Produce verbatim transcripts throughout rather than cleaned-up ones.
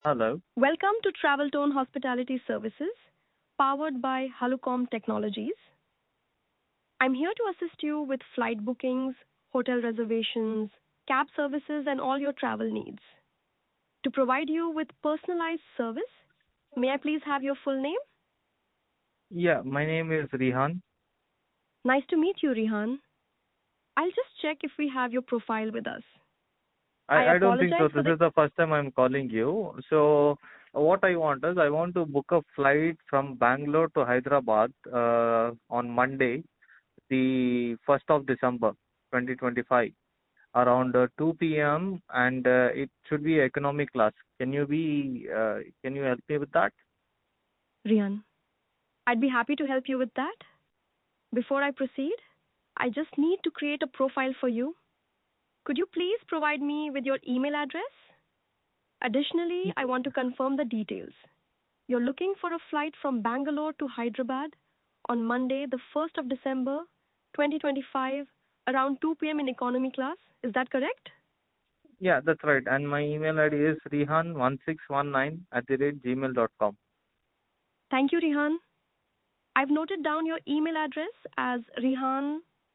Hello. Welcome to Travel Tone Hospitality Services, powered by Halucom Technologies. I'm here to assist you with flight bookings, hotel reservations, cab services, and all your travel needs. To provide you with personalized service, may I please have your full name? Yeah, my name is Rihan. Nice to meet you, Rihan. I'll just check if we have your profile with us. I I, I don't think so. apologize for This the. is the first time I'm calling you. So what I want is I want to book a flight from Bangalore to Hyderabad uh, on Monday, the first of December, twenty twenty-five, around uh, two p m and uh, it should be economy class. Can you be uh, can you help me with that? Rihan, I'd be happy to help you with that. Before I proceed, I just need to create a profile for you. Could you please provide me with your email address? Additionally, I want to confirm the details. You're looking for a flight from Bangalore to Hyderabad on Monday, the first of December, twenty twenty-five, around two p m in economy class. Is that correct? Yeah, that's right. And my email I D is rihan one six one nine at the rate gmail dot com. Thank you, Rihan. I've noted down your email address as rihan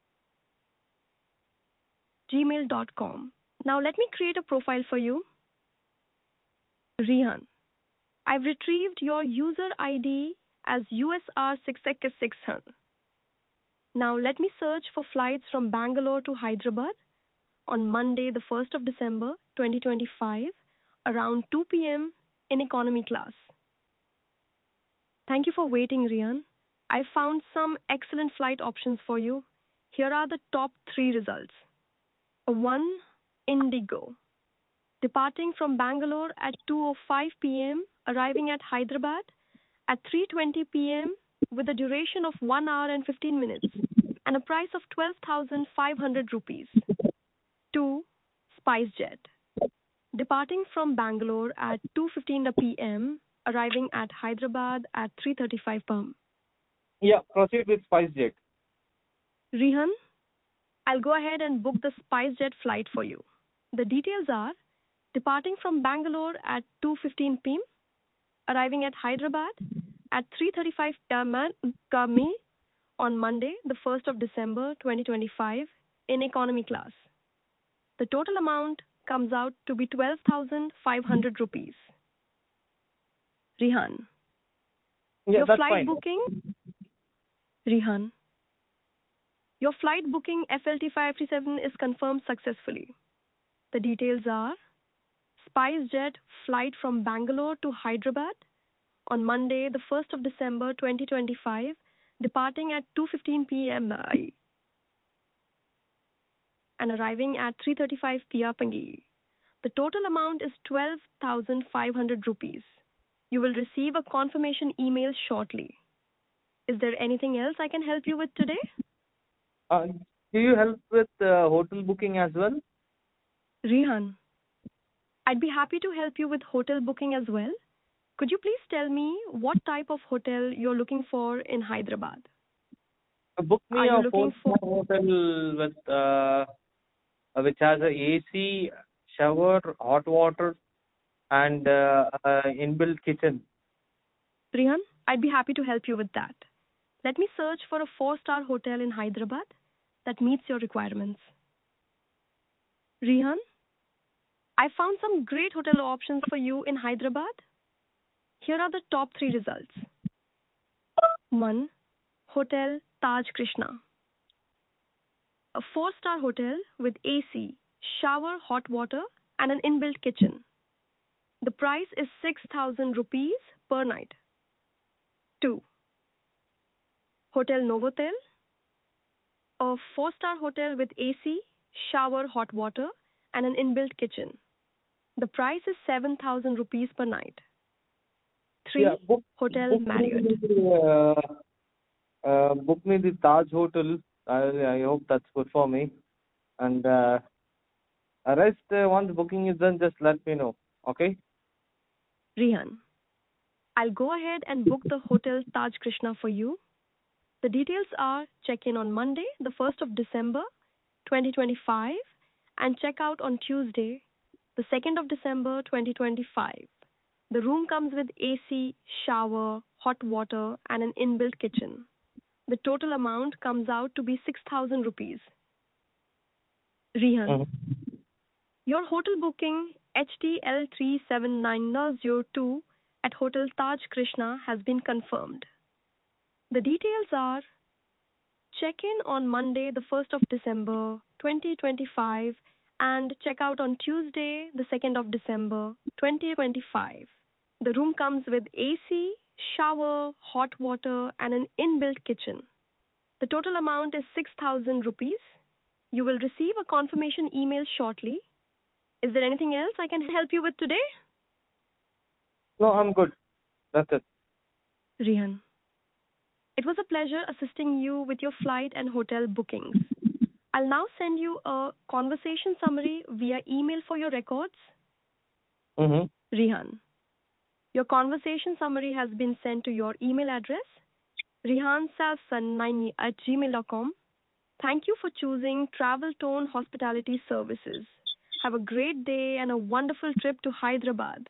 gmail dot com. Now let me create a profile for you. Rihan, I've retrieved your user I D as U S R six X six hundred. Now let me search for flights from Bangalore to Hyderabad on Monday, the first of December, twenty twenty-five, around two p m in economy class. Thank you for waiting, Rian. I found some excellent flight options for you. Here are the top three results. one. Indigo. Departing from Bangalore at two oh five p m, arriving at Hyderabad at three twenty p m with a duration of one hour and fifteen minutes and a price of twelve thousand five hundred rupees. two. SpiceJet. Departing from Bangalore at two fifteen p m, arriving at Hyderabad at three thirty-five p m. Yeah, proceed with SpiceJet. Rihan, I'll go ahead and book the SpiceJet flight for you. The details are departing from Bangalore at two fifteen p m, arriving at Hyderabad at three thirty-five p m on Monday, the first of December twenty twenty-five, in economy class. The total amount comes out to be twelve thousand five hundred rupees. Rihan, Yeah, your that's flight fine. booking? Rihan, your flight booking F L T five thirty-seven is confirmed successfully. The details are SpiceJet flight from Bangalore to Hyderabad on Monday, the first of December twenty twenty-five, departing at two fifteen p m and arriving at three thirty-five p m. The total amount is twelve thousand five hundred rupees. You will receive a confirmation email shortly. Is there anything else I can help you with today? Uh, do you help with uh, hotel booking as well? Rihan, I'd be happy to help you with hotel booking as well. Could you please tell me what type of hotel you're looking for in Hyderabad? Uh, book Are me you a looking for four-star hotel with uh, uh, which has a A C, shower, hot water, and uh, uh, inbuilt kitchen. Rihan? I'd be happy to help you with that. Let me search for a four-star hotel in Hyderabad that meets your requirements. Rihan, I found some great hotel options for you in Hyderabad. Here are the top three results. one. Hotel Taj Krishna. A four-star hotel with A C, shower, hot water, and an inbuilt kitchen. The price is six thousand rupees per night. two. Hotel Novotel. A four-star hotel with A C, shower, hot water, and an inbuilt kitchen. The price is seven thousand rupees per night. three. Yeah, book Hotel book Marriott. me the uh, uh, book me the Taj Hotel. I I hope that's good for me. And uh, rest uh, once booking is done, just let me know. Okay? Rihan, I'll go ahead and book the Hotel Taj Krishna for you. The details are check in on Monday, the first of December, twenty twenty-five, and check out on Tuesday, the second of December, twenty twenty-five. The room comes with A C, shower, hot water, and an inbuilt kitchen. The total amount comes out to be six thousand rupees. Rihan, Mm-hmm. your hotel booking H T L three seven nine zero two at Hotel Taj Krishna has been confirmed. The details are: check-in on Monday, the first of December, twenty twenty-five, and check-out on Tuesday, the second of December, twenty twenty-five. The room comes with A C, shower, hot water, and an inbuilt kitchen. The total amount is six thousand rupees. You will receive a confirmation email shortly. Is there anything else I can help you with today? No, I'm good. That's it. Rihan, it was a pleasure assisting you with your flight and hotel bookings. I'll now send you a conversation summary via email for your records. Mm-hmm. Rihan, your conversation summary has been sent to your email address, rihansalsan9 at gmail dot com. Thank you for choosing Travel Tone Hospitality Services. Have a great day and a wonderful trip to Hyderabad.